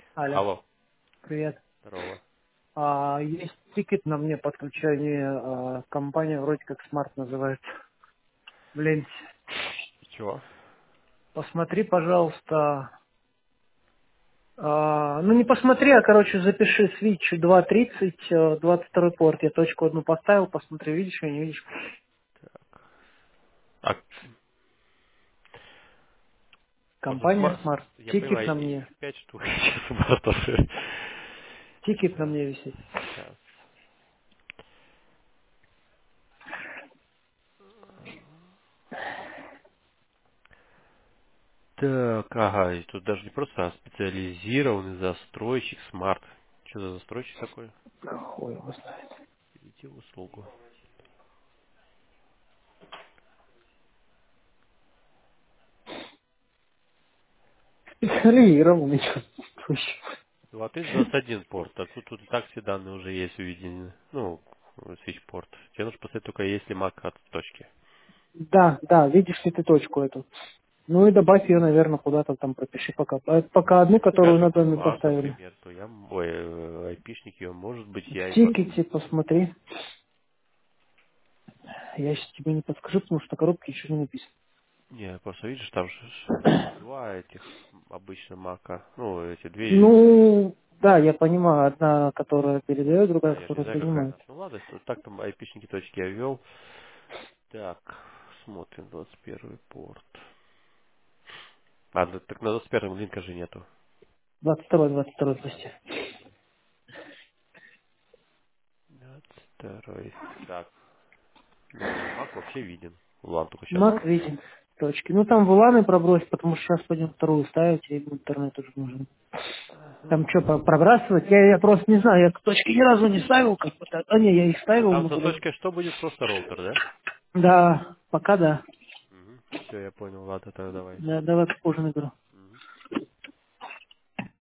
Аля, Алло, привет. здорово. Есть тикет на мне подключение, компания вроде как Smart называется, в ленте. Чего? Посмотри, пожалуйста. Ну не посмотри, а короче запиши свич 2.30, 22 порт. Я точку одну поставил, посмотри, видишь или не видишь. А, просто Компания Smart. я Тикет понимаю, на мне. их 5 штук сейчас просто. Тикет на Сейчас, мне висит. сейчас. Так, ага, и тут даже не просто, а специализированный застройщик смарт. Что за застройщик такой? Хуй его знает. Иди в услугу. Специализированный что-то. 2021 порт, а тут и так все данные уже есть увидены. Ну, switch порт. Тебе нужно поставить только если Mac от точки. Да, да, видишь ли ты точку эту. Ну и добавь ее, наверное, куда-то там пропиши пока. Пока одну, Ну, если которую скажешь, на чтобы доме была, поставили. например, то я, ой, айпишник ее, может быть, я В и под... тикете посмотри. Я сейчас тебе не подскажу, потому что на коробке еще не написано. Не, просто видишь, там же два этих обычно мака. Ну, эти две... Ну, да, я понимаю. Одна, которая передает, другая, Да, я же не которая знаю, какая принимает. она. Ну ладно, так там айпишники точки я ввел. Так, смотрим, 21 порт. А, да, так на 21 линка же нету. 22, прости. 22. Так, ну, мак вообще виден. Ладно, только сейчас. Мак виден. Точки. Ну, там вуланы пробрось, потому что сейчас пойдем вторую ставить, и интернет уже нужен. Там что, пробрасывать? Я просто не знаю, я точки ни разу не ставил, как бы так. Не, я их А ставил, там ну, за блин. точкой что будет? Просто роутер, да? Да, пока да. Угу. Все, я понял. Ладно, тогда давай. Да, давай позже наберу.